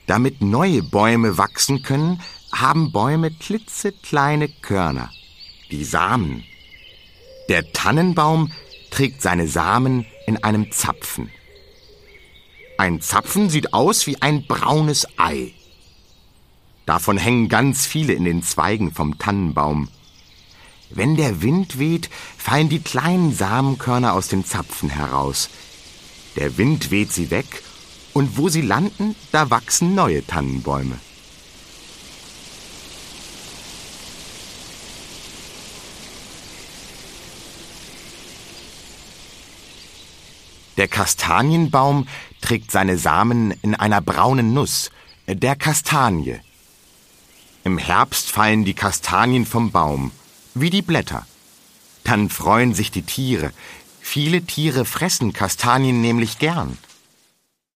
Damit neue Bäume wachsen können, haben Bäume klitzekleine Körner, die Samen. Der Tannenbaum trägt seine Samen in einem Zapfen. Ein Zapfen sieht aus wie ein braunes Ei. Davon hängen ganz viele in den Zweigen vom Tannenbaum. Wenn der Wind weht, fallen die kleinen Samenkörner aus den Zapfen heraus. Der Wind weht sie weg, und wo sie landen, da wachsen neue Tannenbäume. Der Kastanienbaum trägt seine Samen in einer braunen Nuss, der Kastanie. Im Herbst fallen die Kastanien vom Baum, wie die Blätter. Dann freuen sich die Tiere. Viele Tiere fressen Kastanien nämlich gern.